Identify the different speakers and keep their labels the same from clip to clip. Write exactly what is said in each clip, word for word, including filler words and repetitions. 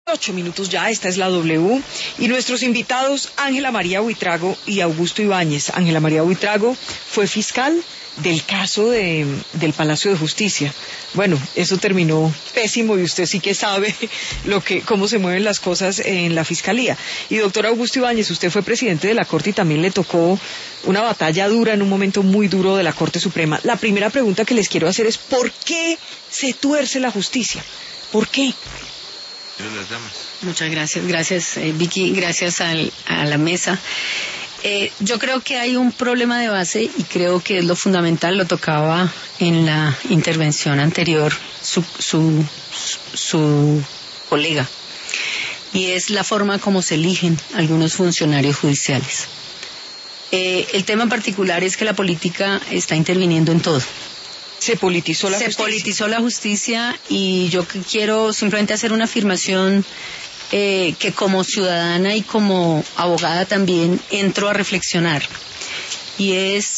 Speaker 1: Ocho minutos ya, esta es la W, y nuestros invitados Ángela María Buitrago y Augusto Ibáñez. Ángela María Buitrago fue fiscal del caso de, del Palacio de Justicia. Bueno, eso terminó pésimo y usted sí que sabe lo que, cómo se mueven las cosas en la Fiscalía. Y doctor Augusto Ibáñez, usted fue presidente de la Corte y también le tocó una batalla dura en un momento muy duro de la Corte Suprema. La primera pregunta que les quiero hacer es ¿por qué se tuerce la justicia? ¿Por qué?
Speaker 2: Las damas.
Speaker 3: Muchas gracias, gracias eh, Vicky, gracias al, a la mesa. Eh, yo creo que hay un problema de base y creo que es lo fundamental, lo tocaba en la intervención anterior su, su, su colega, y es la forma como se eligen algunos funcionarios judiciales. Eh, el tema en particular es que la política está interviniendo en todo.
Speaker 1: Se politizó la
Speaker 3: Se
Speaker 1: justicia.
Speaker 3: politizó la justicia y yo quiero simplemente hacer una afirmación eh, que como ciudadana y como abogada también entro a reflexionar, y es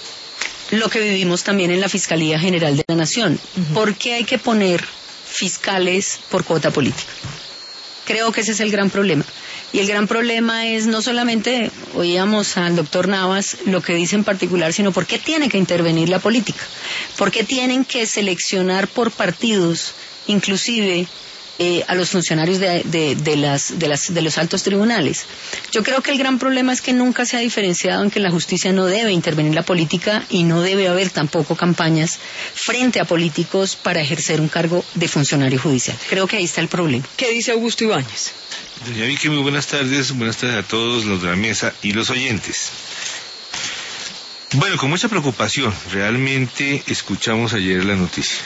Speaker 3: lo que vivimos también en la Fiscalía General de la Nación. Uh-huh. ¿Por qué hay que poner fiscales por cuota política? Creo que ese es el gran problema. Y el gran problema es no solamente, oíamos al doctor Navas lo que dice en particular, sino por qué tiene que intervenir la política. ¿Por qué tienen que seleccionar por partidos, inclusive eh, a los funcionarios de, de, de, las, de, las, de los altos tribunales? Yo creo que el gran problema es que nunca se ha diferenciado en que la justicia no debe intervenir la política y no debe haber tampoco campañas frente a políticos para ejercer un cargo de funcionario judicial. Creo que ahí está el problema.
Speaker 1: ¿Qué dice Augusto Ibáñez?
Speaker 2: Doña Vicky, muy buenas tardes, buenas tardes a todos los de la mesa y los oyentes. Bueno, con mucha preocupación, realmente escuchamos ayer la noticia.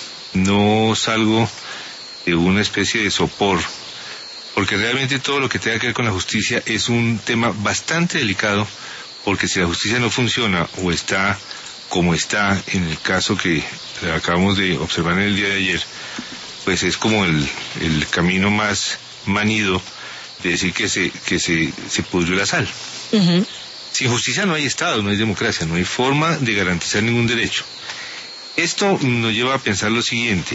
Speaker 2: No salgo de una especie de sopor, porque realmente todo lo que tenga que ver con la justicia es un tema bastante delicado, porque si la justicia no funciona o está como está en el caso que acabamos de observar en el día de ayer, pues es como el, el camino más manido de decir que se que se, se pudrió la sal. Uh-huh. Sin justicia no hay Estado, no hay democracia, no hay forma de garantizar ningún derecho. Esto nos lleva a pensar lo siguiente,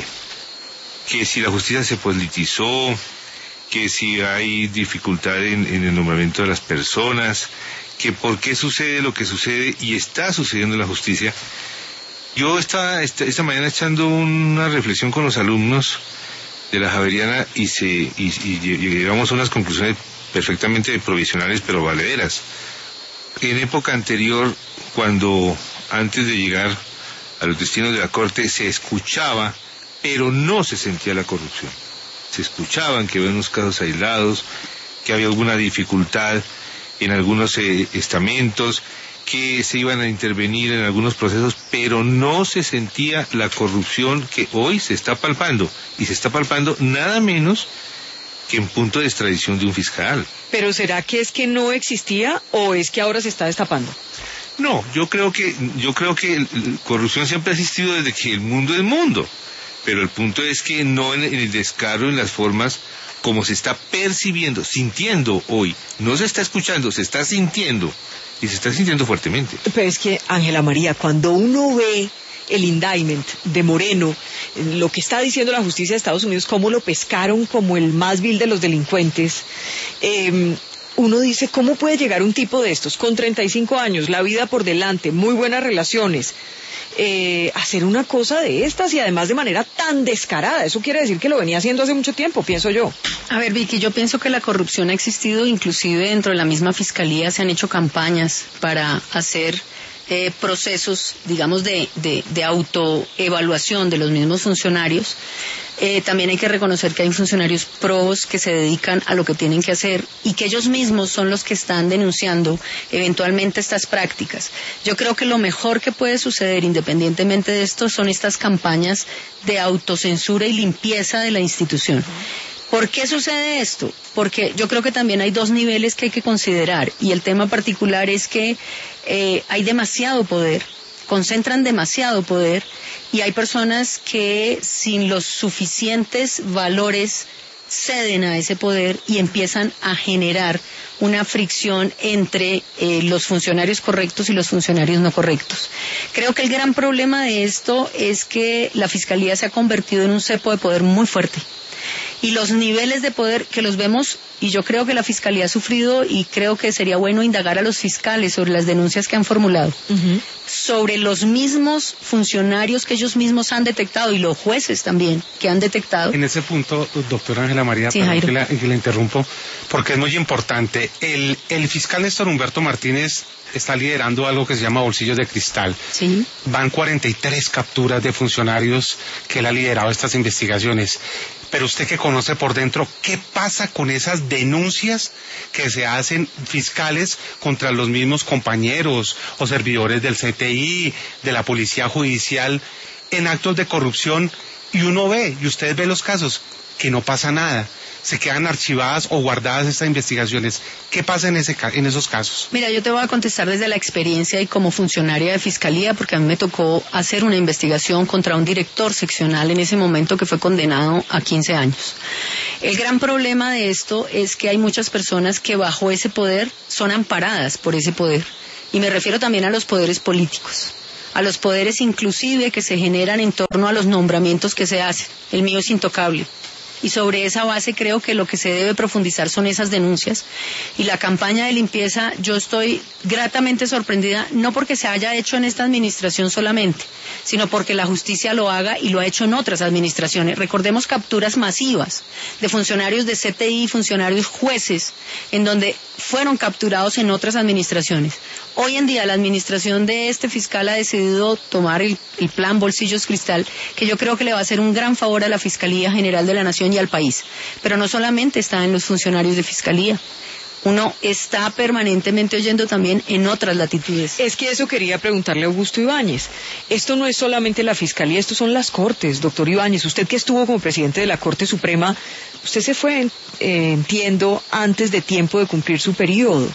Speaker 2: que si la justicia se politizó, que si hay dificultad en, en el nombramiento de las personas, que por qué sucede lo que sucede y está sucediendo en la justicia. Yo estaba esta, esta mañana echando una reflexión con los alumnos de la Javeriana y, se, y, y, y llegamos a unas conclusiones perfectamente provisionales pero valederas. En época anterior, cuando antes de llegar a los destinos de la Corte se escuchaba, pero no se sentía la corrupción. Se escuchaban que había unos casos aislados, que había alguna dificultad en algunos eh, estamentos, que se iban a intervenir en algunos procesos, pero no se sentía la corrupción que hoy se está palpando, y se está palpando nada menos que en punto de extradición de un fiscal.
Speaker 1: ¿Pero será que es que no existía o es que ahora se está destapando?
Speaker 2: No, yo creo que yo creo que la corrupción siempre ha existido desde que el mundo es mundo, pero el punto es que no en el descaro, en las formas como se está percibiendo, sintiendo hoy, no se está escuchando, se está sintiendo. Y se está sintiendo fuertemente.
Speaker 1: Pero es que, Ángela María, cuando uno ve el indictment de Moreno, lo que está diciendo la justicia de Estados Unidos, cómo lo pescaron como el más vil de los delincuentes, eh, uno dice, ¿cómo puede llegar un tipo de estos, con treinta y cinco años, la vida por delante, muy buenas relaciones, eh, hacer una cosa de estas y además de manera tan descarada? Eso quiere decir que lo venía haciendo hace mucho tiempo, pienso yo.
Speaker 3: A ver, Vicky, yo pienso que la corrupción ha existido, inclusive dentro de la misma Fiscalía se han hecho campañas para hacer eh, procesos, digamos, de, de, de autoevaluación de los mismos funcionarios. Eh, también hay que reconocer que hay funcionarios probos que se dedican a lo que tienen que hacer y que ellos mismos son los que están denunciando eventualmente estas prácticas. Yo creo que lo mejor que puede suceder independientemente de esto son estas campañas de autocensura y limpieza de la institución. ¿Por qué sucede esto? Porque yo creo que también hay dos niveles que hay que considerar, y el tema particular es que eh, hay demasiado poder, concentran demasiado poder, y hay personas que sin los suficientes valores ceden a ese poder y empiezan a generar una fricción entre eh, los funcionarios correctos y los funcionarios no correctos. Creo que el gran problema de esto es que la Fiscalía se ha convertido en un cepo de poder muy fuerte. y los niveles de poder que los vemos, y yo creo que la Fiscalía ha sufrido, y creo que sería bueno indagar a los fiscales sobre las denuncias que han formulado, uh-huh. sobre los mismos funcionarios que ellos mismos han detectado, y los jueces también que han detectado.
Speaker 4: En ese punto, doctora Ángela María,
Speaker 3: sí,
Speaker 4: perdón que la, que la interrumpo, porque es muy importante. El, el fiscal Néstor Humberto Martínez está liderando algo que se llama Bolsillos de Cristal.
Speaker 3: Sí.
Speaker 4: Van cuarenta y tres capturas de funcionarios que él ha liderado estas investigaciones. Pero usted que conoce por dentro, ¿qué pasa con esas denuncias que se hacen fiscales contra los mismos compañeros o servidores del C T I, de la Policía Judicial, en actos de corrupción? Y uno ve, y usted ve los casos, que no pasa nada. Se quedan archivadas o guardadas estas investigaciones. ¿Qué pasa en, ese, en esos casos?
Speaker 3: Mira, yo te voy a contestar desde la experiencia y como funcionaria de Fiscalía, porque a mí me tocó hacer una investigación contra un director seccional en ese momento que fue condenado a quince años. El gran problema de esto es que hay muchas personas que bajo ese poder son amparadas por ese poder. Y me refiero también a los poderes políticos, a los poderes inclusive que se generan en torno a los nombramientos que se hacen. El mío es intocable. Y sobre esa base creo que lo que se debe profundizar son esas denuncias. Y la campaña de limpieza, yo estoy gratamente sorprendida, no porque se haya hecho en esta administración solamente, sino porque la justicia lo haga y lo ha hecho en otras administraciones. Recordemos capturas masivas de funcionarios de C T I, funcionarios jueces, en donde fueron capturados en otras administraciones. Hoy en día la administración de este fiscal ha decidido tomar el, el plan Bolsillos Cristal, que yo creo que le va a hacer un gran favor a la Fiscalía General de la Nación y al país. Pero no solamente está en los funcionarios de Fiscalía. Uno está permanentemente oyendo también en otras latitudes.
Speaker 1: Es que eso quería preguntarle a Augusto Ibáñez. Esto no es solamente la Fiscalía, esto son las Cortes, doctor Ibáñez. Usted que estuvo como presidente de la Corte Suprema, usted se fue, eh, entiendo, antes de tiempo de cumplir su periodo.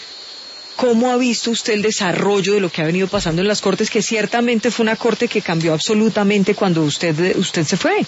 Speaker 1: ¿Cómo ha visto usted el desarrollo de lo que ha venido pasando en las Cortes, que ciertamente fue una Corte que cambió absolutamente cuando usted, usted se fue?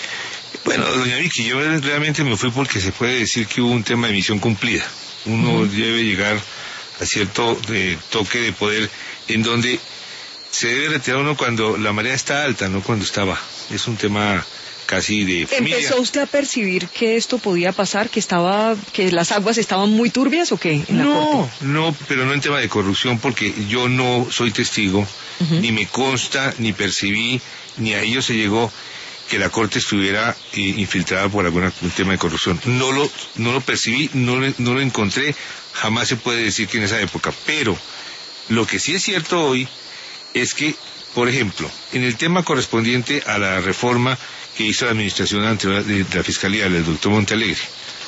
Speaker 2: Bueno, doña Vicky, yo realmente me fui porque se puede decir que hubo un tema de misión cumplida. Uno uh-huh. debe llegar a cierto eh, toque de poder en donde se debe retirar uno cuando la marea está alta, no cuando está baja. Es un tema casi de familia.
Speaker 1: ¿Empezó usted a percibir que esto podía pasar, que estaba, que las aguas estaban muy turbias o qué en la
Speaker 2: no,
Speaker 1: Corte?
Speaker 2: No, pero no en tema de corrupción, porque yo no soy testigo, uh-huh. ni me consta, ni percibí, ni a ellos se llegó que la Corte estuviera eh, infiltrada por algún tema de corrupción. No lo, no lo percibí, no, no lo encontré, jamás se puede decir que en esa época. Pero lo que sí es cierto hoy es que, por ejemplo, en el tema correspondiente a la reforma que hizo la administración anterior de la Fiscalía, del doctor Montealegre,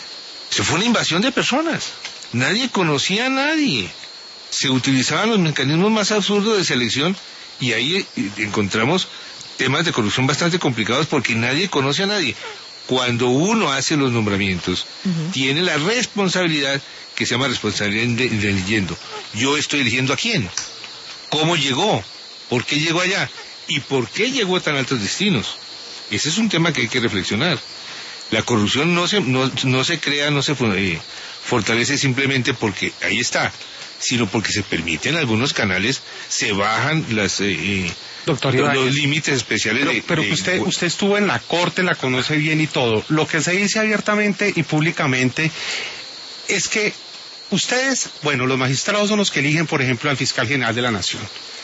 Speaker 2: eso fue una invasión de personas. Nadie conocía a nadie. Se utilizaban los mecanismos más absurdos de selección y ahí encontramos temas de corrupción bastante complicados porque nadie conoce a nadie. Cuando uno hace los nombramientos, uh-huh. tiene la responsabilidad que se llama responsabilidad de, de eligiendo. Yo estoy eligiendo a quién, cómo llegó, por qué llegó allá y por qué llegó a tan altos destinos. Ese es un tema que hay que reflexionar. La corrupción no se, no, no se crea, no se eh, fortalece simplemente porque ahí está, sino porque se permiten algunos canales, se bajan las... Eh, eh,
Speaker 4: Doctor
Speaker 2: los,
Speaker 4: Ibáñez,
Speaker 2: los límites especiales
Speaker 4: pero,
Speaker 2: de...
Speaker 4: Pero
Speaker 2: de,
Speaker 4: usted, usted estuvo en la Corte, la conoce bien y todo. Lo que se dice abiertamente y públicamente es que ustedes, bueno, los magistrados son los que eligen, por ejemplo, al fiscal general de la Nación.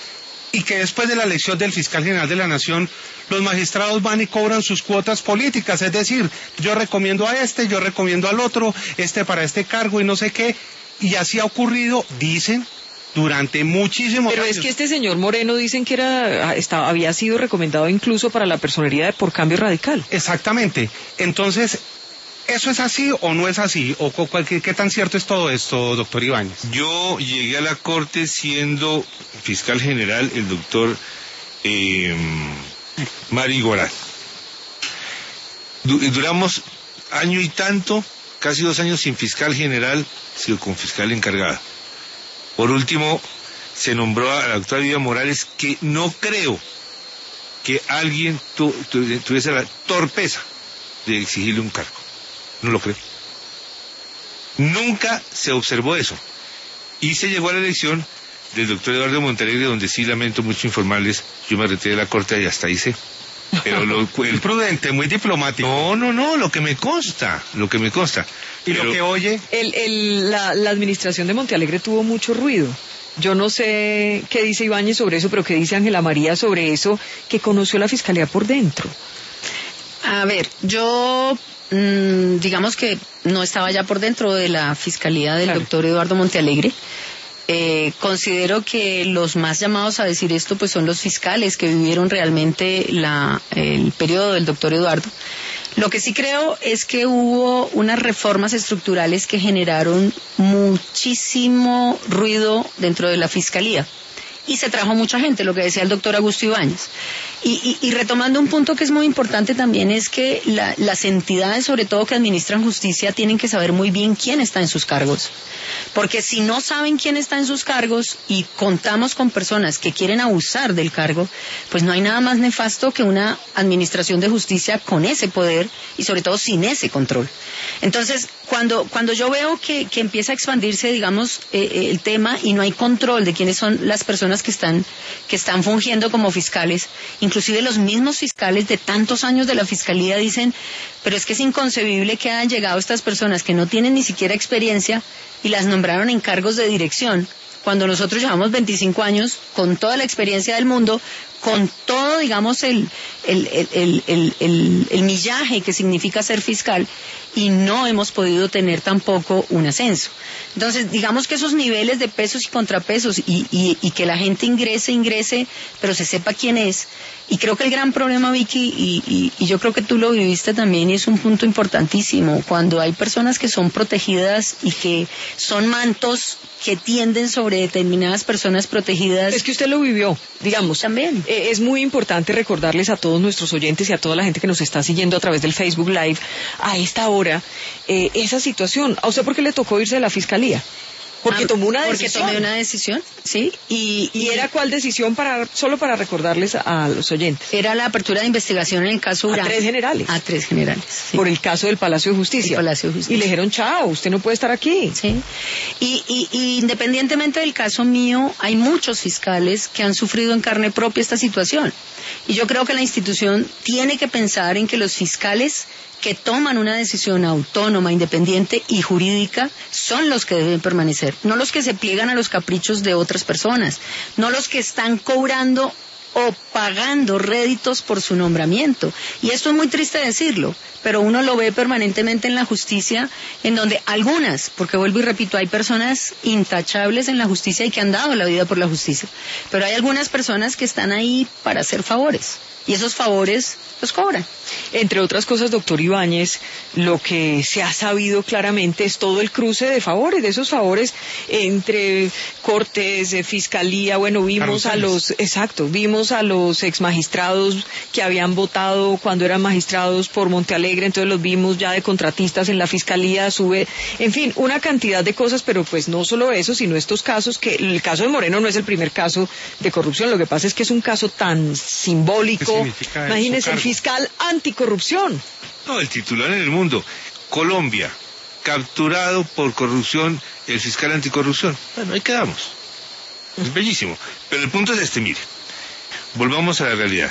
Speaker 4: Y que después de la elección del fiscal general de la Nación, los magistrados van y cobran sus cuotas políticas. Es decir, yo recomiendo a este, yo recomiendo al otro, este para este cargo y no sé qué. Y así ha ocurrido, dicen, durante muchísimos
Speaker 1: Pero
Speaker 4: años.
Speaker 1: Pero es que este señor Moreno dicen que era estaba, había sido recomendado incluso para la personería de por Cambio Radical.
Speaker 4: Exactamente. Entonces, ¿eso es así o no es así? ¿O qué, qué tan cierto es todo esto, doctor Ibáñez?
Speaker 2: Yo llegué a la Corte siendo fiscal general el doctor eh, Mari Gorán. Du- duramos año y tanto, casi dos años sin fiscal general, sino con fiscal encargada. Por último, se nombró a la doctora Vivian Morales, que no creo que alguien tu, tu, tuviese la torpeza de exigirle un cargo. No lo creo. Nunca se observó eso. Y se llegó a la elección del doctor Eduardo Montealegre, donde sí lamento mucho informarles, yo me retiré de la Corte y hasta ahí sé. Pero lo, el,
Speaker 4: prudente, muy diplomático.
Speaker 2: No, no, no, lo que me consta, lo que me consta.
Speaker 4: ¿Y pero, lo que oye?
Speaker 1: El, el, la, la administración de Montealegre tuvo mucho ruido. Yo no sé qué dice Ibáñez sobre eso, pero qué dice Ángela María sobre eso, que conoció la Fiscalía por dentro.
Speaker 3: A ver, yo mmm, digamos que no estaba ya por dentro de la Fiscalía del claro. doctor Eduardo Montealegre. Eh, considero que los más llamados a decir esto pues son los fiscales que vivieron realmente la, el periodo del doctor Eduardo. Lo que sí creo es que hubo unas reformas estructurales que generaron muchísimo ruido dentro de la Fiscalía y se trajo mucha gente, lo que decía el doctor Augusto Ibáñez. Y, y, y retomando un punto que es muy importante también es que la, las entidades, sobre todo que administran justicia, tienen que saber muy bien quién está en sus cargos. Porque si no saben quién está en sus cargos y contamos con personas que quieren abusar del cargo, pues no hay nada más nefasto que una administración de justicia con ese poder y sobre todo sin ese control. Entonces, cuando, cuando yo veo que, que empieza a expandirse, digamos, eh, el tema y no hay control de quiénes son las personas que están, que están fungiendo como fiscales, inclusive los mismos fiscales de tantos años de la Fiscalía dicen, pero es que es inconcebible que hayan llegado estas personas que no tienen ni siquiera experiencia y las nombraron en cargos de dirección, cuando nosotros llevamos veinticinco años con toda la experiencia del mundo, con todo, digamos, el, el, el, el, el, el, el millaje que significa ser fiscal, y no hemos podido tener tampoco un ascenso. Entonces, digamos que esos niveles de pesos y contrapesos y, y, y que la gente ingrese, ingrese, pero se sepa quién es. Y creo que el gran problema, Vicky, y, y, y yo creo que tú lo viviste también, y es un punto importantísimo, cuando hay personas que son protegidas y que son mantos que tienden sobre determinadas personas protegidas.
Speaker 1: Es que usted lo vivió, digamos.
Speaker 3: También.
Speaker 1: Eh, es muy importante recordarles a todos nuestros oyentes y a toda la gente que nos está siguiendo a través del Facebook Live a esta hora eh, esa situación. ¿A usted por qué le tocó irse de la Fiscalía? Porque
Speaker 3: ah,
Speaker 1: tomó una
Speaker 3: porque
Speaker 1: decisión.
Speaker 3: Porque tomé una decisión, sí.
Speaker 1: ¿Y, y era cuál decisión? para Solo para recordarles a, a los oyentes.
Speaker 3: Era la apertura de investigación en el caso Urán.
Speaker 1: A tres generales.
Speaker 3: A tres generales, sí.
Speaker 1: Por el caso del Palacio de Justicia.
Speaker 3: El Palacio de Justicia.
Speaker 1: Y le dijeron, chao, usted no puede estar aquí.
Speaker 3: Sí. Y, y, y independientemente del caso mío, hay muchos fiscales que han sufrido en carne propia esta situación. Y yo creo que la institución tiene que pensar en que los fiscales que toman una decisión autónoma, independiente y jurídica son los que deben permanecer, no los que se pliegan a los caprichos de otras personas, no los que están cobrando o pagando réditos por su nombramiento. Y esto es muy triste decirlo, pero uno lo ve permanentemente en la justicia, en donde algunas, porque vuelvo y repito, hay personas intachables en la justicia y que han dado la vida por la justicia, pero hay algunas personas que están ahí para hacer favores. Y esos favores los cobran.
Speaker 1: Entre otras cosas, doctor Ibáñez, lo que se ha sabido claramente es todo el cruce de favores, de esos favores entre Cortes, eh, Fiscalía. Bueno, vimos a los, exacto, vimos a los ex magistrados que habían votado cuando eran magistrados por Montealegre, entonces los vimos ya de contratistas en la Fiscalía, sube, en fin, una cantidad de cosas, pero pues no solo eso, sino estos casos que, el caso de Moreno no es el primer caso de corrupción, lo que pasa es que es un caso tan simbólico. Imagínese, el fiscal anticorrupción.
Speaker 2: No, el titular en el mundo. Colombia, capturado por corrupción, el fiscal anticorrupción. Bueno, ahí quedamos. Es bellísimo. Pero el punto es este, mire. Volvamos a la realidad.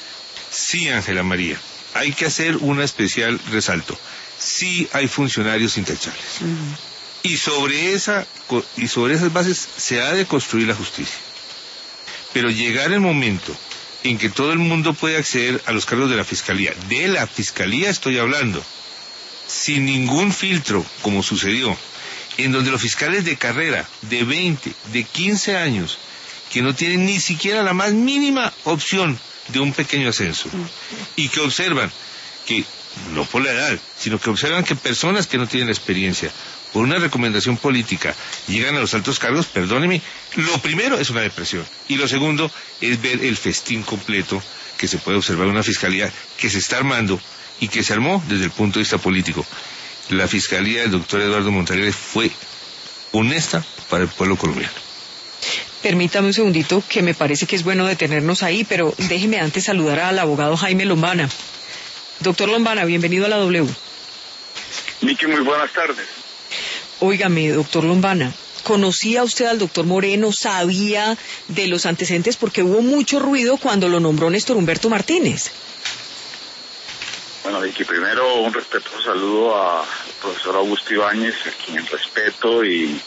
Speaker 2: Sí, Ángela María, hay que hacer un especial resalto. Sí hay funcionarios intachables. Uh-huh. Y sobre esa, y sobre esas bases se ha de construir la justicia. Pero llegar el momento en que todo el mundo puede acceder a los cargos de la Fiscalía, de la Fiscalía estoy hablando, sin ningún filtro, como sucedió, en donde los fiscales de carrera, de veinte, de quince años, que no tienen ni siquiera la más mínima opción de un pequeño ascenso, y que observan que, no por la edad, sino que observan que personas que no tienen experiencia, por una recomendación política, llegan a los altos cargos, perdóneme, lo primero es una depresión, y lo segundo es ver el festín completo que se puede observar en una fiscalía que se está armando y que se armó desde el punto de vista político. La fiscalía del doctor Eduardo Montealegre fue honesta para el pueblo colombiano.
Speaker 1: Permítame un segundito, que me parece que es bueno detenernos ahí, pero déjeme antes saludar al abogado Jaime Lombana. Doctor Lombana, bienvenido a la W.
Speaker 5: Miki, muy buenas tardes.
Speaker 1: Óigame, doctor Lombana, ¿conocía usted al doctor Moreno? ¿Sabía de los antecedentes? Porque hubo mucho ruido cuando lo nombró Néstor Humberto Martínez.
Speaker 5: Vicky, primero un respetuoso saludo al profesor Augusto Ibáñez, a quien respeto, y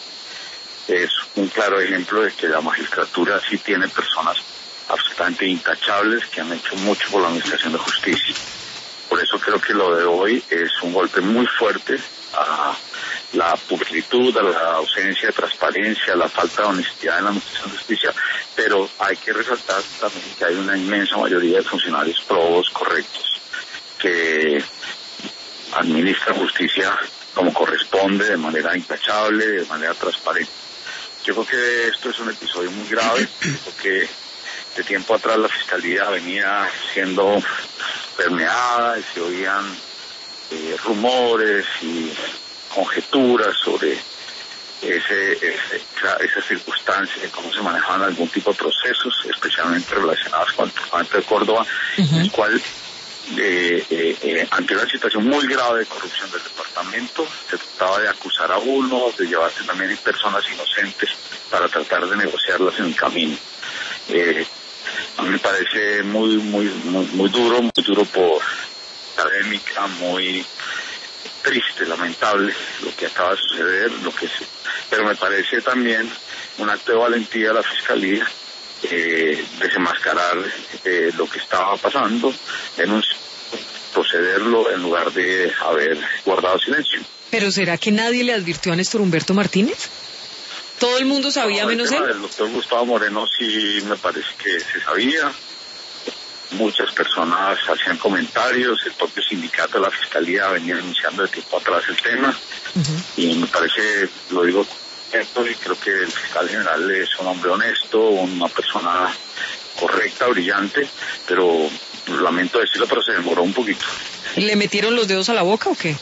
Speaker 5: es un claro ejemplo de que la magistratura sí tiene personas absolutamente intachables que han hecho mucho por la administración de justicia. Por eso creo que lo de hoy es un golpe muy fuerte a la pulcritud, a la ausencia de transparencia, a la falta de honestidad en la administración de justicia, pero hay que resaltar también que hay una inmensa mayoría de funcionarios probos, correctos, que administran justicia como corresponde, de manera intachable, de manera transparente. Yo creo que esto es un episodio muy grave, porque de tiempo atrás la Fiscalía venía siendo permeada y se oían eh, rumores y conjeturas sobre ese, ese, esa, esa circunstancia de cómo se manejaban algún tipo de procesos, especialmente relacionados con el departamento de Córdoba, uh-huh. el cual eh, eh, eh, ante una situación muy grave de corrupción del departamento se trataba de acusar a uno, de llevarse también personas inocentes para tratar de negociarlas en el camino. Eh, a mí me parece muy muy muy muy duro, muy duro por académica, muy triste, lamentable lo que acaba de suceder, lo que se, pero me parece también un acto de valentía de la Fiscalía, eh, desenmascarar eh, lo que estaba pasando, denunciar, procederlo en lugar de haber guardado silencio.
Speaker 1: ¿Pero será que nadie le advirtió a Néstor Humberto Martínez? ¿Todo el mundo sabía, no, menos él?
Speaker 5: El doctor Gustavo Moreno sí me parece que se sabía. Muchas personas hacían comentarios, el propio sindicato de la Fiscalía venía denunciando de tiempo atrás el tema, uh-huh. y me parece, lo digo correcto, y creo que el fiscal general es un hombre honesto, una persona correcta, brillante, pero lamento decirlo, pero se demoró un poquito.
Speaker 1: ¿Le metieron los dedos a la boca o qué?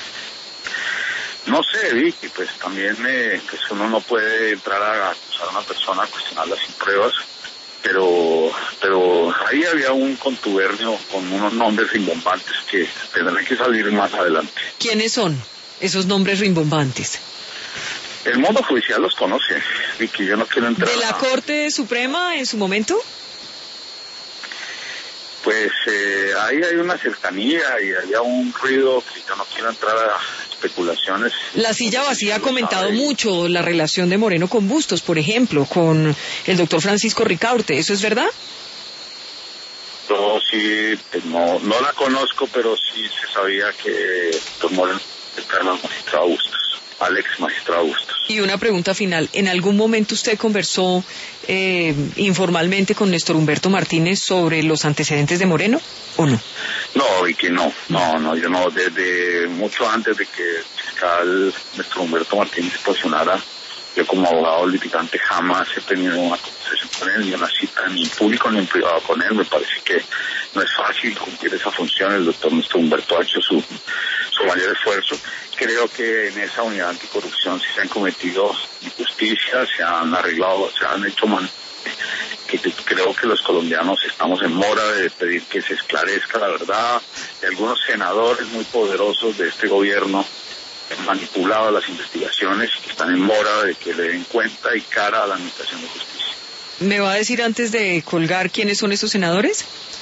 Speaker 5: No sé, Vicky, pues también eh, pues uno no puede entrar a acusar a una persona, a cuestionarla sin pruebas, pero pero ahí había un contubernio con unos nombres rimbombantes que tendrán que salir más adelante.
Speaker 1: ¿Quiénes son esos nombres rimbombantes?
Speaker 5: El mundo judicial los conoce, Vicky, yo no quiero entrar...
Speaker 1: ¿De la a... Corte Suprema en su momento?
Speaker 5: Pues eh, ahí hay una cercanía y había un ruido que yo no quiero entrar a especulaciones.
Speaker 1: La Silla Vacía ha comentado mucho la relación de Moreno con Bustos, por ejemplo, con el doctor Francisco Ricaurte, ¿eso es verdad?
Speaker 5: No, sí, pues no, no la conozco, pero sí se sabía que el doctor Moreno era el magistrado Bustos, al ex magistrado Bustos.
Speaker 1: Y una pregunta final, ¿en algún momento usted conversó eh, informalmente con Néstor Humberto Martínez sobre los antecedentes de Moreno o no?
Speaker 5: No, y que no, no, no, yo no, desde mucho antes de que el fiscal Néstor Humberto Martínez posicionara, yo como abogado litigante jamás he tenido una conversación con él, ni una cita ni en público ni en privado con él. Me parece que no es fácil cumplir esa función. El doctor Néstor Humberto ha hecho su, su mayor esfuerzo. Creo que en esa unidad anticorrupción sí se han cometido injusticias, se han arreglado, se han hecho man que creo que los colombianos estamos en mora de pedir que se esclarezca la verdad. De algunos senadores muy poderosos de este gobierno han manipulado las investigaciones y que están en mora de que le den cuenta y cara a la administración de justicia.
Speaker 1: ¿Me va a decir antes de colgar quiénes son esos senadores?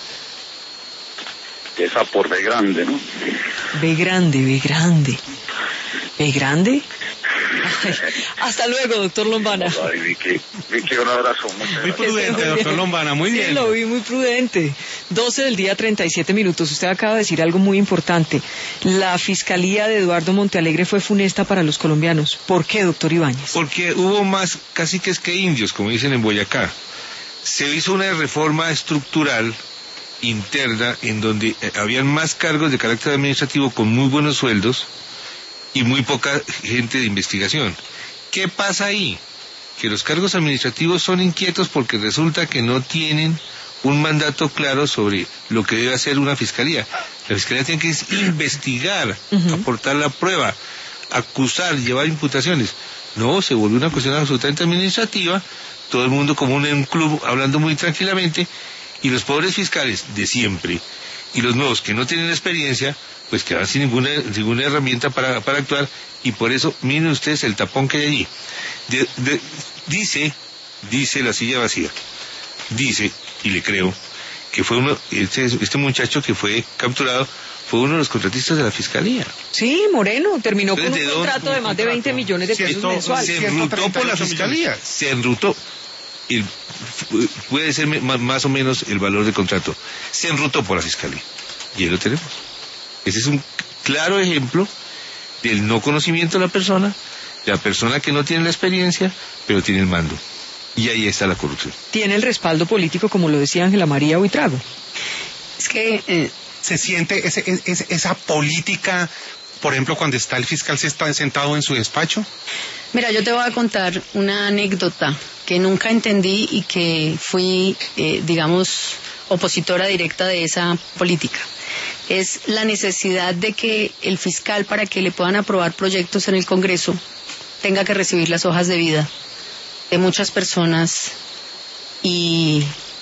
Speaker 5: Esa por B grande, ¿no?
Speaker 1: B grande, B grande. ¿B grande? Ay, hasta luego, doctor Lombana.
Speaker 5: Ay, Vicky, Vicky, un abrazo.
Speaker 4: Muy prudente, doctor Lombana, muy bien.
Speaker 1: Sí, lo vi muy prudente. doce del día, treinta y siete minutos. Usted acaba de decir algo muy importante. La fiscalía de Eduardo Montealegre fue funesta para los colombianos. ¿Por qué, doctor Ibáñez?
Speaker 2: Porque hubo más caciques que indios, como dicen en Boyacá. Se hizo una reforma estructural interna en donde habían más cargos de carácter administrativo con muy buenos sueldos y muy poca gente de investigación. ¿Qué pasa ahí? Que los cargos administrativos son inquietos porque resulta que no tienen un mandato claro sobre lo que debe hacer una fiscalía. La fiscalía tiene que investigar, uh-huh. aportar la prueba, acusar, llevar imputaciones. No, se volvió una cuestión absolutamente administrativa, todo el mundo como un, un club hablando muy tranquilamente, y los pobres fiscales de siempre, y los nuevos que no tienen experiencia, pues quedan sin ninguna, ninguna herramienta para, para actuar, y por eso, miren ustedes el tapón que hay allí. De, de, dice, dice la Silla Vacía, dice, y le creo, que fue uno, este, este muchacho que fue capturado fue uno de los contratistas de la Fiscalía.
Speaker 1: Sí, Moreno, terminó con un
Speaker 2: Entonces, ¿de dónde?
Speaker 1: contrato de más de veinte millones de pesos
Speaker 2: Esto
Speaker 1: mensuales.
Speaker 2: se enrutó por la Fiscalía, se enrutó. El, puede ser más o menos el valor del contrato. Se enrutó por la Fiscalía. Y ahí lo tenemos. Ese es un claro ejemplo del no conocimiento de la persona, de la persona que no tiene la experiencia, pero tiene el mando. Y ahí está la corrupción.
Speaker 1: Tiene el respaldo político, como lo decía Ángela María Buitrago.
Speaker 3: Es que eh,
Speaker 4: se siente ese, ese, esa política, por ejemplo, cuando está el fiscal se está sentado en su despacho.
Speaker 3: Mira, yo te voy a contar una anécdota que nunca entendí y que fui, eh, digamos, opositora directa de esa política. Es la necesidad de que el fiscal, para que le puedan aprobar proyectos en el Congreso, tenga que recibir las hojas de vida de muchas personas y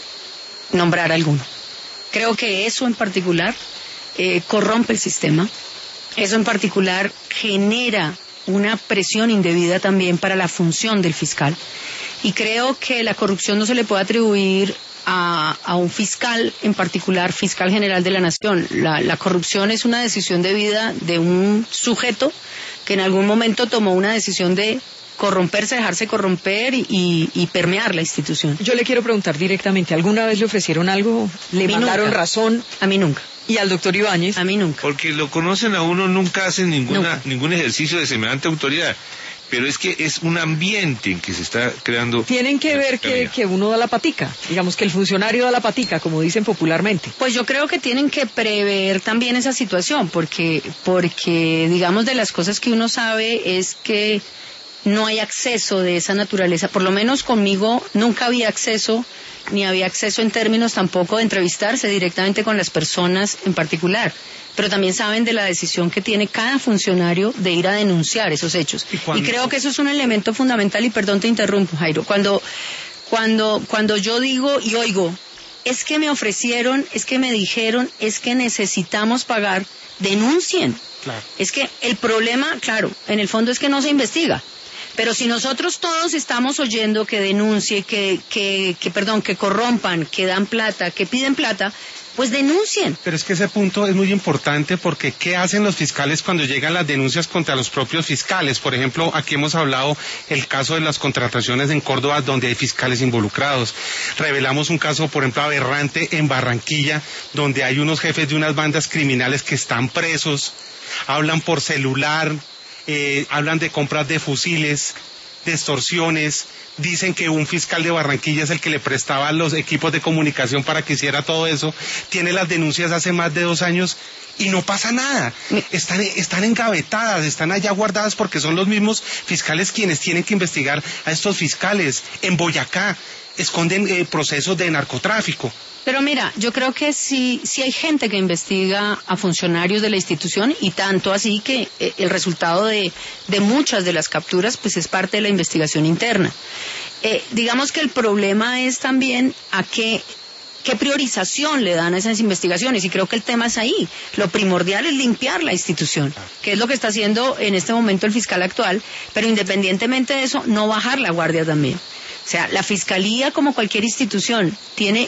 Speaker 3: nombrar alguno. Creo que eso en particular eh, corrompe el sistema. Eso en particular genera una presión indebida también para la función del fiscal. Y creo que la corrupción no se le puede atribuir a, a un fiscal en particular, fiscal general de la nación. La, la corrupción es una decisión debida de un sujeto que en algún momento tomó una decisión de corromperse, dejarse corromper y, y, y permear la institución.
Speaker 1: Yo le quiero preguntar directamente, ¿alguna vez le ofrecieron algo? ¿Le mandaron
Speaker 3: nunca.
Speaker 1: razón?
Speaker 3: A mí nunca.
Speaker 1: ¿Y al doctor Ibáñez?
Speaker 3: A mí nunca.
Speaker 2: Porque lo conocen a uno, nunca hacen ninguna,
Speaker 3: Nunca.
Speaker 2: ningún ejercicio de semejante autoridad. Pero es que es un ambiente en que se está creando...
Speaker 1: Tienen que ver que, que uno da la patica, digamos que el funcionario da la patica, como dicen popularmente.
Speaker 3: Pues yo creo que tienen que prever también esa situación, porque, porque digamos de las cosas que uno sabe es que no hay acceso de esa naturaleza, por lo menos conmigo nunca había acceso, ni había acceso en términos tampoco de entrevistarse directamente con las personas en particular, pero también saben de la decisión que tiene cada funcionario de ir a denunciar esos hechos. Y, y creo que eso es un elemento fundamental, y perdón te interrumpo, Jairo, cuando, cuando, cuando yo digo y oigo, es que me ofrecieron, es que me dijeron, es que necesitamos pagar, denuncien.
Speaker 4: Claro.
Speaker 3: Es que el problema, claro, en el fondo es que no se investiga. Pero si nosotros todos estamos oyendo que denuncie, que, que, que, perdón, que corrompan, que dan plata, que piden plata, pues denuncien.
Speaker 4: Pero es que ese punto es muy importante porque ¿qué hacen los fiscales cuando llegan las denuncias contra los propios fiscales? Por ejemplo, aquí hemos hablado el caso de las contrataciones en Córdoba donde hay fiscales involucrados. Revelamos un caso, por ejemplo, aberrante en Barranquilla donde hay unos jefes de unas bandas criminales que están presos, hablan por celular, eh, hablan de compras de fusiles, de extorsiones. Dicen que un fiscal de Barranquilla es el que le prestaba los equipos de comunicación para que hiciera todo eso. Tiene las denuncias hace más de dos años y no pasa nada. Están, están engavetadas, están allá guardadas porque son los mismos fiscales quienes tienen que investigar a estos fiscales. En Boyacá esconden eh, procesos de narcotráfico.
Speaker 3: Pero mira, yo creo que sí, sí hay gente que investiga a funcionarios de la institución, y tanto así que eh, el resultado de, de muchas de las capturas pues es parte de la investigación interna. Eh, digamos que el problema es también a qué, qué priorización le dan a esas investigaciones, y creo que el tema es ahí. Lo primordial es limpiar la institución, que es lo que está haciendo en este momento el fiscal actual, pero independientemente de eso, no bajar la guardia también. O sea, la Fiscalía, como cualquier institución, tiene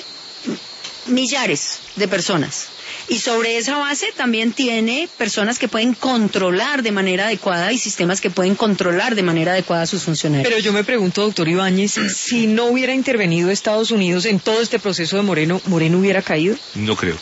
Speaker 3: millares de personas, y sobre esa base también tiene personas que pueden controlar de manera adecuada y sistemas que pueden controlar de manera adecuada a sus funcionarios.
Speaker 1: Pero yo me pregunto, doctor Ibáñez, si no hubiera intervenido Estados Unidos en todo este proceso de Moreno, ¿Moreno hubiera caído?
Speaker 2: No creo.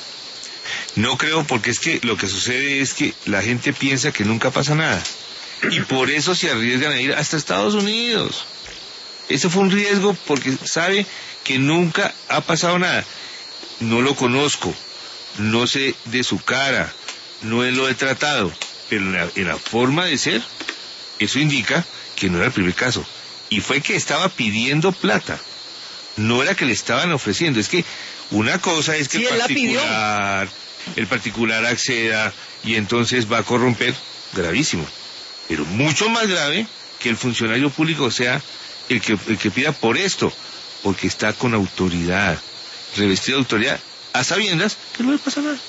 Speaker 2: No creo, porque es que lo que sucede es que la gente piensa que nunca pasa nada, y por eso se arriesgan a ir hasta Estados Unidos. Ese fue un riesgo porque sabe que nunca ha pasado nada. No lo conozco, no sé de su cara, no lo he tratado, pero en la, en la forma de ser, eso indica que no era el primer caso. Y fue que estaba pidiendo plata, no era que le estaban ofreciendo. Es que una cosa es que
Speaker 1: sí,
Speaker 2: el particular, el particular acceda y entonces va a corromper, gravísimo. Pero mucho más grave que el funcionario público sea el que, el que pida por esto, porque está con autoridad, revestido de autoridad, a sabiendas que no le pasa nada.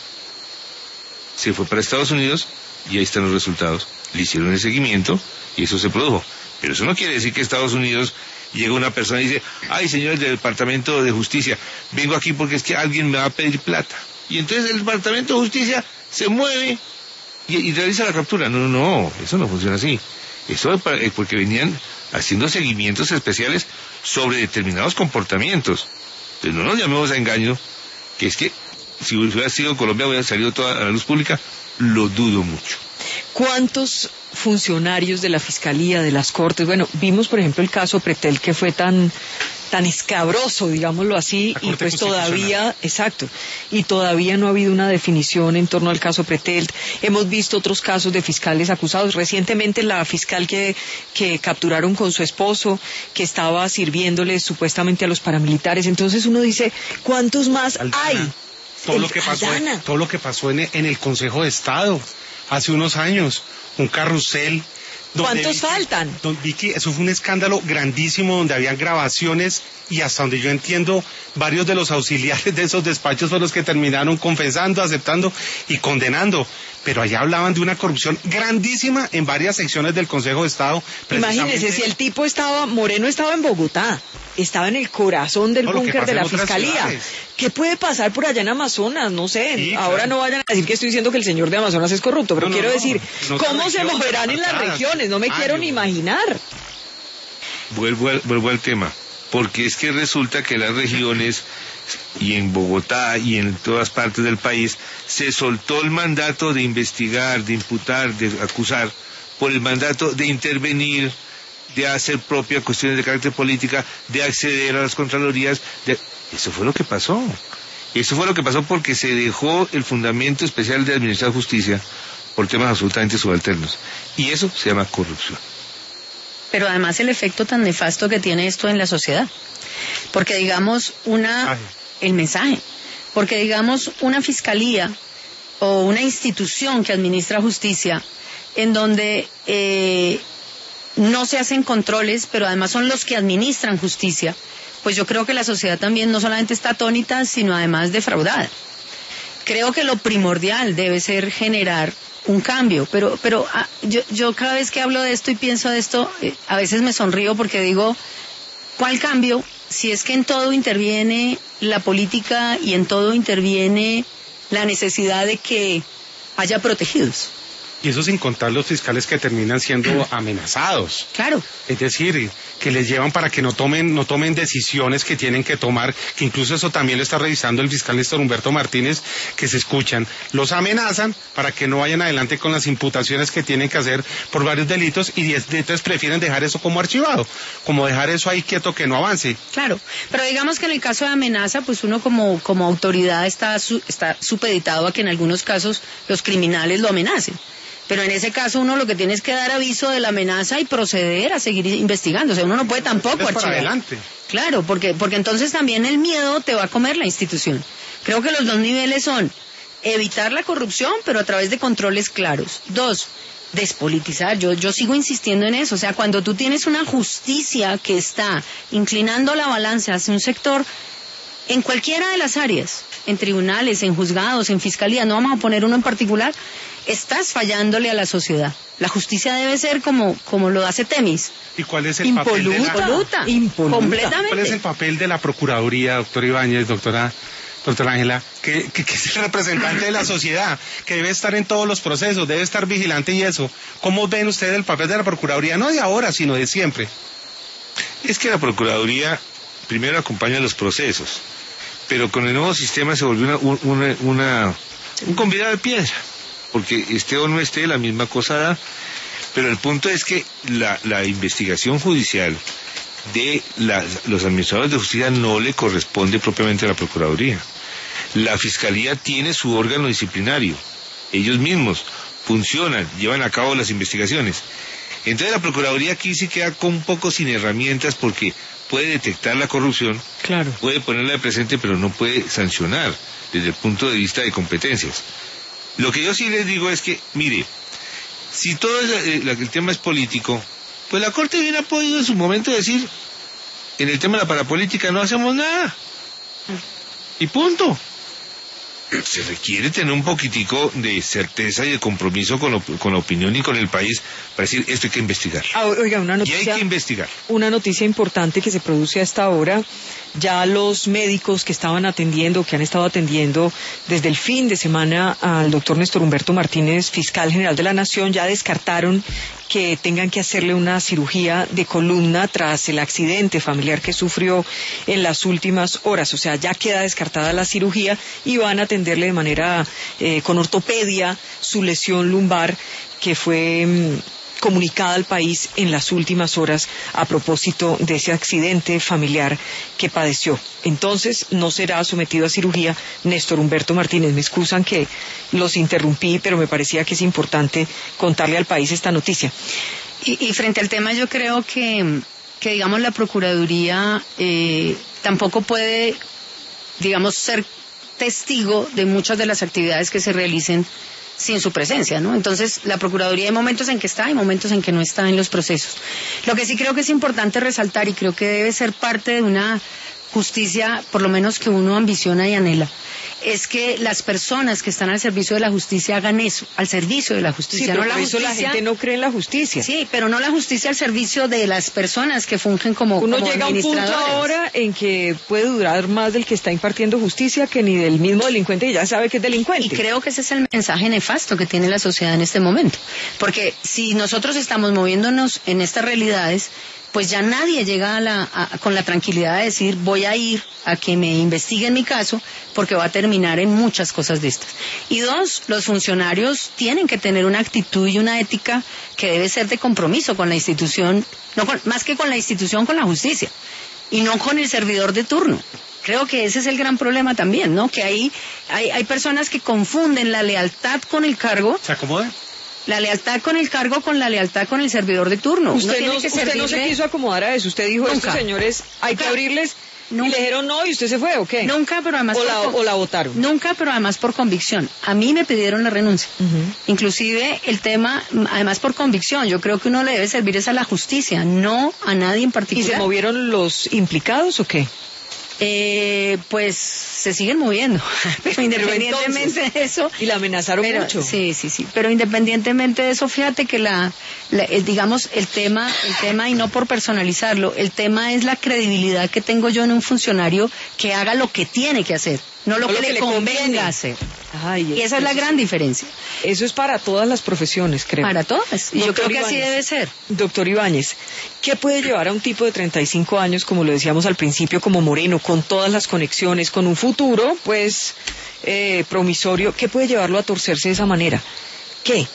Speaker 2: Se fue para Estados Unidos y ahí están los resultados. Le hicieron el seguimiento y eso se produjo. Pero eso no quiere decir que Estados Unidos llega una persona y dice, ay, señores del Departamento de Justicia, vengo aquí porque es que alguien me va a pedir plata. Y entonces el Departamento de Justicia se mueve y, y realiza la captura. No, no, no, eso no funciona así. Eso es porque venían haciendo seguimientos especiales sobre determinados comportamientos. Entonces no nos llamemos a engaño, que es que si hubiera sido Colombia hubiera salido toda a la luz pública, lo dudo mucho.
Speaker 1: ¿Cuántos funcionarios de la Fiscalía, de las Cortes? Bueno, vimos por ejemplo el caso Pretel, que fue tan tan escabroso, digámoslo así, y pues todavía, exacto, y todavía no ha habido una definición en torno al caso Pretel. Hemos visto otros casos de fiscales acusados. Recientemente la fiscal que, que capturaron con su esposo, que estaba sirviéndole supuestamente a los paramilitares. Entonces uno dice, ¿cuántos más
Speaker 4: Aldana.
Speaker 1: hay?
Speaker 4: Todo
Speaker 1: el,
Speaker 4: lo que pasó,
Speaker 1: Aldana.
Speaker 4: todo lo que pasó en, en el Consejo de Estado hace unos años, un carrusel.
Speaker 1: ¿Cuántos
Speaker 4: Vicky,
Speaker 1: faltan?
Speaker 4: Don Vicky, eso fue un escándalo grandísimo donde habían grabaciones y hasta donde yo entiendo, varios de los auxiliares de esos despachos fueron los que terminaron confesando, aceptando y condenando. Pero allá hablaban de una corrupción grandísima en varias secciones del Consejo de Estado.
Speaker 1: Imagínese, si el tipo estaba, Moreno estaba en Bogotá, estaba en el corazón del
Speaker 4: no,
Speaker 1: búnker de la Fiscalía.
Speaker 4: Ciudades.
Speaker 1: ¿Qué puede pasar por allá en Amazonas? No sé,
Speaker 4: sí,
Speaker 1: ahora
Speaker 4: claro.
Speaker 1: no vayan a decir que estoy diciendo que el señor de Amazonas es corrupto, pero
Speaker 4: no, no,
Speaker 1: quiero
Speaker 4: no,
Speaker 1: decir,
Speaker 4: no,
Speaker 1: ¿cómo
Speaker 4: no,
Speaker 1: se
Speaker 4: regiones
Speaker 1: moverán en las
Speaker 4: apartadas,
Speaker 1: regiones? No me
Speaker 4: años.
Speaker 1: quiero ni imaginar.
Speaker 2: Vuelvo al, vuelvo al tema, porque es que resulta que las regiones y en Bogotá y en todas partes del país se soltó el mandato de investigar, de imputar, de acusar, por el mandato de intervenir, de hacer propia cuestiones de carácter política, de acceder a las contralorías. De... Eso fue lo que pasó. Eso fue lo que pasó porque se dejó el fundamento especial de administrar justicia por temas absolutamente subalternos. Y eso se llama corrupción.
Speaker 3: Pero además el efecto tan nefasto que tiene esto en la sociedad. Porque digamos una...
Speaker 4: Ay.
Speaker 3: El mensaje. Porque digamos una fiscalía o una institución que administra justicia en donde eh, no se hacen controles, pero además son los que administran justicia, pues yo creo que la sociedad también no solamente está atónita, sino además defraudada. Creo que lo primordial debe ser generar un cambio, pero pero ah, yo, yo cada vez que hablo de esto y pienso de esto, eh, a veces me sonrío porque digo, ¿cuál cambio? Si es que en todo interviene la política y en todo interviene la necesidad de que haya protegidos.
Speaker 4: Y eso sin contar los fiscales que terminan siendo amenazados.
Speaker 3: Claro.
Speaker 4: Es decir, que les llevan para que no tomen no tomen decisiones que tienen que tomar, que incluso eso también lo está revisando el fiscal Néstor Humberto Martínez, que se escuchan. Los amenazan para que no vayan adelante con las imputaciones que tienen que hacer por varios delitos y entonces prefieren dejar eso como archivado, como dejar eso ahí quieto que no avance.
Speaker 3: Claro, pero digamos que en el caso de amenaza, pues uno como, como autoridad está, su, está supeditado a que en algunos casos los criminales lo amenacen. Pero en ese caso uno lo que tiene es que dar aviso de la amenaza y proceder a seguir investigando. O sea, uno no puede tampoco archivar.
Speaker 4: Para adelante.
Speaker 3: Claro, porque, porque entonces también el miedo te va a comer la institución. Creo que los dos niveles son evitar la corrupción, pero a través de controles claros. Dos, despolitizar. Yo, yo sigo insistiendo en eso. O sea, cuando tú tienes una justicia que está inclinando la balanza hacia un sector, en cualquiera de las áreas, en tribunales, en juzgados, en fiscalía, no vamos a poner uno en particular, estás fallándole a la sociedad. La justicia debe ser como, como lo hace Temis.
Speaker 4: ¿Y cuál es el
Speaker 1: Impoluta.
Speaker 4: papel de la...
Speaker 3: Impoluta.
Speaker 1: Impoluta.
Speaker 3: Completamente.
Speaker 4: ¿Cuál es el papel de la Procuraduría, doctor Ibáñez, doctora, doctora Ángela, que, que, que es el representante de la sociedad, que debe estar en todos los procesos, debe estar vigilante y eso? ¿Cómo ven ustedes el papel de la Procuraduría? No de ahora, sino de siempre.
Speaker 2: Es que la Procuraduría primero acompaña los procesos, pero con el nuevo sistema se volvió una, una, una, un convidado de piedra, porque esté o no esté la misma cosa da, pero el punto es que la, la investigación judicial de la, los administradores de justicia no le corresponde propiamente a la Procuraduría. La Fiscalía tiene su órgano disciplinario, ellos mismos funcionan, llevan a cabo las investigaciones. Entonces la Procuraduría aquí sí queda con un poco sin herramientas porque puede detectar la corrupción,
Speaker 1: Claro.
Speaker 2: puede ponerla de presente, pero no puede sancionar desde el punto de vista de competencias. Lo que yo sí les digo es que, mire, si todo el, el tema es político, pues la Corte bien ha podido en su momento decir, en el tema de la parapolítica no hacemos nada. Y punto. Se requiere tener un poquitico de certeza y de compromiso con, lo, con la opinión y con el país para decir, esto hay que investigar.
Speaker 1: Ah, oiga, una
Speaker 2: Y hay
Speaker 1: noticia,
Speaker 2: que investigar.
Speaker 1: una noticia importante que se produce hasta ahora Ya los médicos que estaban atendiendo, que han estado atendiendo desde el fin de semana al doctor Néstor Humberto Martínez, fiscal general de la Nación, ya descartaron que tengan que hacerle una cirugía de columna tras el accidente familiar que sufrió en las últimas horas. O sea, ya queda descartada la cirugía y van a atenderle de manera eh, con ortopedia su lesión lumbar que fue mmm, comunicada al país en las últimas horas a propósito de ese accidente familiar que padeció. Entonces, no será sometido a cirugía Néstor Humberto Martínez. Me excusan que los interrumpí, pero me parecía que es importante contarle al país esta noticia.
Speaker 3: Y, y frente al tema, yo creo que, que digamos, la Procuraduría eh, tampoco puede, digamos, ser testigo de muchas de las actividades que se realicen sin su presencia, ¿no? Entonces, la Procuraduría hay momentos en que está y momentos en que no está en los procesos. Lo que sí creo que es importante resaltar, y creo que debe ser parte de una justicia, por lo menos que uno ambiciona y anhela, es que las personas que están al servicio de la justicia hagan eso, al servicio de la justicia.
Speaker 1: Sí, pero
Speaker 3: no la
Speaker 1: por eso
Speaker 3: justicia,
Speaker 1: la gente no cree en la justicia.
Speaker 3: Sí, pero no la justicia al servicio de las personas que fungen como
Speaker 1: Uno
Speaker 3: como
Speaker 1: llega a un punto
Speaker 3: administradores.
Speaker 1: ahora en que puede durar más del que está impartiendo justicia que ni del mismo delincuente y ya sabe que es delincuente.
Speaker 3: Y creo que ese es el mensaje nefasto que tiene la sociedad en este momento. Porque si nosotros estamos moviéndonos en estas realidades, pues ya nadie llega a la, a, con la tranquilidad de decir voy a ir a que me investiguen mi caso porque va a terminar en muchas cosas de estas. Y dos, los funcionarios tienen que tener una actitud y una ética que debe ser de compromiso con la institución, no con, más que con la institución, con la justicia, y no con el servidor de turno. Creo que ese es el gran problema también, ¿no? Que ahí hay, hay personas que confunden la lealtad con el cargo.
Speaker 4: ¿Se acomoda?
Speaker 3: La lealtad con el cargo con la lealtad con el servidor de turno.
Speaker 1: Usted,
Speaker 3: Uno
Speaker 1: no,
Speaker 3: tiene que
Speaker 1: usted no se
Speaker 3: servirle-
Speaker 1: quiso acomodar a eso. Usted dijo,
Speaker 3: Nunca.
Speaker 1: estos señores hay que
Speaker 3: Nunca.
Speaker 1: abrirles.
Speaker 3: Nunca.
Speaker 1: Y le dijeron no y usted se fue, ¿o qué?
Speaker 3: Nunca, pero además...
Speaker 1: O
Speaker 3: por
Speaker 1: la,
Speaker 3: con-
Speaker 1: o la votaron.
Speaker 3: Nunca, pero además por convicción. A mí me pidieron la renuncia.
Speaker 1: Ujú.
Speaker 3: Inclusive el tema, además por convicción, yo creo que uno le debe servir es a la justicia, no a nadie en
Speaker 1: ¿Y
Speaker 3: particular.
Speaker 1: se movieron los implicados o qué?
Speaker 3: Eh, pues se siguen moviendo, pero independientemente
Speaker 1: entonces-
Speaker 3: de eso...
Speaker 1: Y la amenazaron
Speaker 3: Pero,
Speaker 1: mucho.
Speaker 3: sí, sí, sí. Pero independientemente de eso, fíjate que la, la- el, digamos, el tema, el tema, y no por personalizarlo, el tema es la credibilidad que tengo yo en un funcionario que haga lo que tiene que hacer, no lo
Speaker 1: No
Speaker 3: que,
Speaker 1: lo que
Speaker 3: le
Speaker 1: le
Speaker 3: convenga
Speaker 1: conviene.
Speaker 3: hacer.
Speaker 1: Ay,
Speaker 3: Y esa es la
Speaker 1: eso-
Speaker 3: gran diferencia.
Speaker 1: Eso es para todas las profesiones, creo.
Speaker 3: Para todas. Y yo
Speaker 1: Doctor
Speaker 3: creo que así
Speaker 1: Ibáñez.
Speaker 3: debe ser.
Speaker 1: Doctor Ibáñez, ¿qué puede llevar a un tipo de treinta y cinco años, como lo decíamos al principio, como Moreno, con todas las conexiones, con un futuro, pues, eh, promisorio, qué puede llevarlo a torcerse de esa manera? ¿Qué?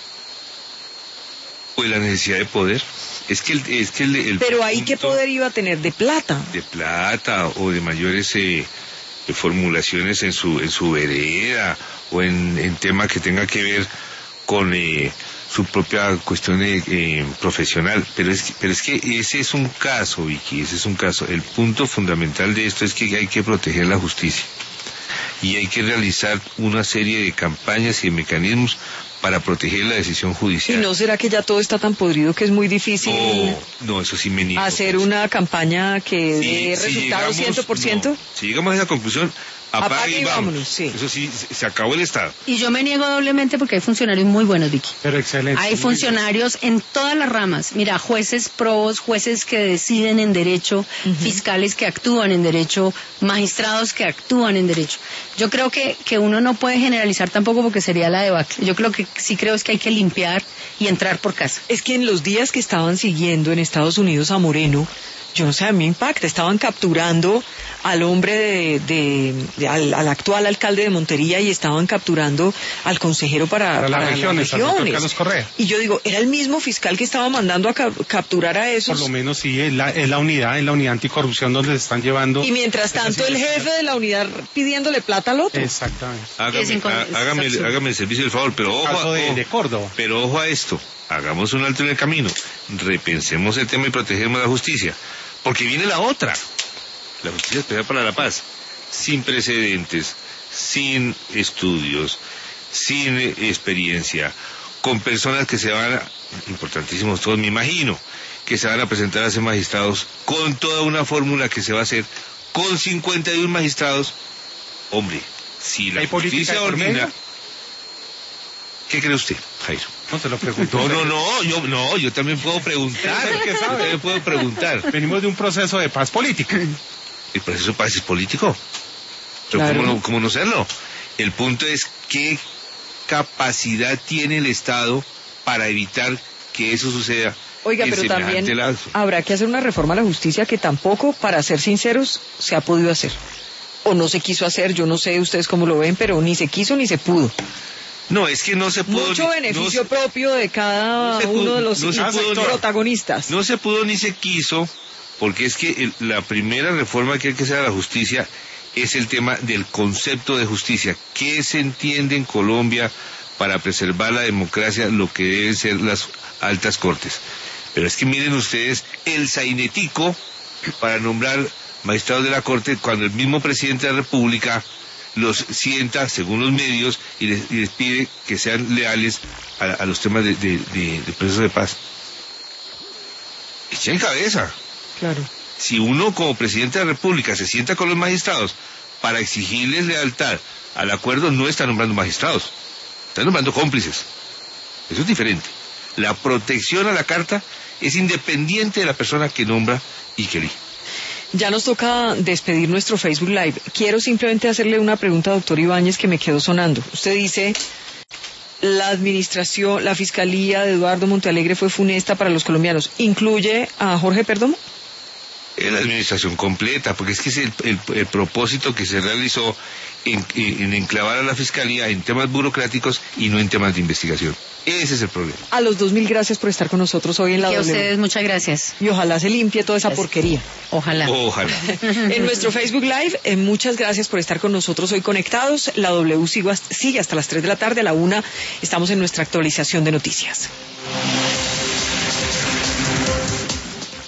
Speaker 2: Pues la necesidad de poder. Es que el, es que el, el
Speaker 1: Pero ahí, ¿qué
Speaker 2: punto
Speaker 1: poder iba a tener? ¿De plata?
Speaker 2: de plata o de mayores eh, de formulaciones en su en su vereda o en, en tema que tenga que ver con eh, su propia cuestión eh, eh, profesional, pero es pero es que ese es un caso, Vicky, ese es un caso. El punto fundamental de esto es que hay que proteger la justicia y hay que realizar una serie de campañas y de mecanismos para proteger la decisión
Speaker 1: ¿Y
Speaker 2: judicial.
Speaker 1: no será que ya todo está tan podrido que es muy difícil
Speaker 2: no, no, eso sí me niego.
Speaker 1: hacer una campaña que
Speaker 2: Sí,
Speaker 1: dé
Speaker 2: si
Speaker 1: resultados
Speaker 2: llegamos-
Speaker 1: cien por ciento?
Speaker 2: no, si llegamos a esa conclusión, apague,
Speaker 1: Apague y
Speaker 2: y vámonos.
Speaker 1: vámonos, sí.
Speaker 2: Eso sí, se, se acabó el Estado.
Speaker 3: Y yo me niego doblemente porque hay funcionarios muy buenos, Vicky.
Speaker 4: Pero excelente.
Speaker 3: Hay funcionarios en todas las ramas. Mira, jueces probos, jueces que deciden en derecho, fiscales que actúan en derecho, magistrados que actúan en derecho. Yo creo que, que uno no puede generalizar tampoco porque sería la debacle. Yo creo que sí creo es que hay que limpiar y entrar por casa.
Speaker 1: Es que en los días que estaban siguiendo en Estados Unidos a Moreno, yo no sé, a mí me impacta, estaban capturando al hombre de, de, de- al, al actual alcalde de Montería y estaban capturando al consejero para,
Speaker 4: Para las
Speaker 1: para
Speaker 4: regiones, al doctor Carlos Correa.
Speaker 1: Y yo digo, era el mismo fiscal que estaba mandando a cap- capturar a
Speaker 4: Por
Speaker 1: esos.
Speaker 4: lo menos sí, es la, es la unidad, es la unidad anticorrupción donde se están llevando.
Speaker 1: Y mientras
Speaker 4: esas
Speaker 1: tanto el
Speaker 4: investigaciones.
Speaker 1: jefe de la unidad pidiéndole plata al otro.
Speaker 4: Exactamente.
Speaker 2: Hágame,
Speaker 3: Es incon-
Speaker 2: há-
Speaker 3: es
Speaker 2: hágame,
Speaker 3: absurdo.
Speaker 2: hágame el servicio del favor, pero ojo,
Speaker 4: Caso de,
Speaker 2: ojo,
Speaker 4: de Córdoba.
Speaker 2: pero ojo a esto, hagamos un alto en el camino, repensemos el tema y protegemos la justicia, porque viene la otra, la justicia especial para la paz, sin precedentes, sin estudios, sin eh, experiencia, con personas que se van, a, importantísimos todos me imagino, que se van a presentar a ser magistrados con toda una fórmula que se va a hacer con cincuenta y uno magistrados. Hombre, si la
Speaker 4: ¿Hay política
Speaker 2: justicia
Speaker 4: de por
Speaker 2: ordina...
Speaker 4: medio?
Speaker 2: ¿Qué cree usted, Jairo?
Speaker 4: No se lo pregunto.
Speaker 2: No, no, no, yo, no, yo también puedo preguntar.
Speaker 4: Usted es el que sabe.
Speaker 2: Yo también puedo preguntar.
Speaker 4: Venimos de un proceso de paz política.
Speaker 2: El proceso de paz es político. Pero
Speaker 1: Claro.
Speaker 2: ¿cómo no, cómo no serlo? El punto es qué capacidad tiene el Estado para evitar que eso suceda.
Speaker 1: Oiga,
Speaker 2: en
Speaker 1: pero
Speaker 2: semejante
Speaker 1: también
Speaker 2: lapso.
Speaker 1: habrá que hacer una reforma a la justicia que tampoco, para ser sinceros, se ha podido hacer. O no se quiso hacer, yo no sé ustedes cómo lo ven, pero ni se quiso ni se pudo.
Speaker 2: No, es que no se pudo...
Speaker 1: Mucho
Speaker 2: ni-
Speaker 1: beneficio
Speaker 2: no,
Speaker 1: propio de cada
Speaker 2: no se pudo-
Speaker 1: uno de los
Speaker 2: no se pudo ni-
Speaker 1: protagonistas.
Speaker 2: No se pudo ni se quiso, porque es que el- la primera reforma que hay que hacer a la justicia es el tema del concepto de justicia. ¿Qué se entiende en Colombia para preservar la democracia, lo que deben ser las altas cortes? Pero es que miren ustedes el sainetico para nombrar magistrados de la corte cuando el mismo presidente de la República los sienta, según los medios, y les, y les pide que sean leales a, a los temas de, de, de, de procesos de paz. Echen cabeza.
Speaker 1: Claro.
Speaker 2: Si uno como presidente de la República se sienta con los magistrados para exigirles lealtad al acuerdo, no está nombrando magistrados, está nombrando cómplices. Eso es diferente. La protección a la carta es independiente de la persona que nombra y que elige.
Speaker 1: Ya nos toca despedir nuestro Facebook Live. Quiero simplemente hacerle una pregunta, doctor Ibáñez, que me quedó sonando. Usted dice, la administración, la fiscalía de Eduardo Montealegre fue funesta para los colombianos. ¿Incluye a Jorge Perdomo?
Speaker 2: Es la administración completa, porque es que es el, el, el propósito que se realizó en, en enclavar a la fiscalía en temas burocráticos y no en temas de investigación. Ese es el problema.
Speaker 1: A los dos mil gracias por estar con nosotros hoy en la
Speaker 3: Y a
Speaker 1: W.
Speaker 3: ustedes muchas gracias.
Speaker 1: Y ojalá se limpie toda esa
Speaker 3: Gracias.
Speaker 1: porquería.
Speaker 3: Ojalá.
Speaker 2: Ojalá.
Speaker 1: En nuestro Facebook Live, eh, muchas gracias por estar con nosotros hoy conectados. La W sigue hasta, sigue hasta las tres de la tarde, a la una estamos en nuestra actualización de noticias.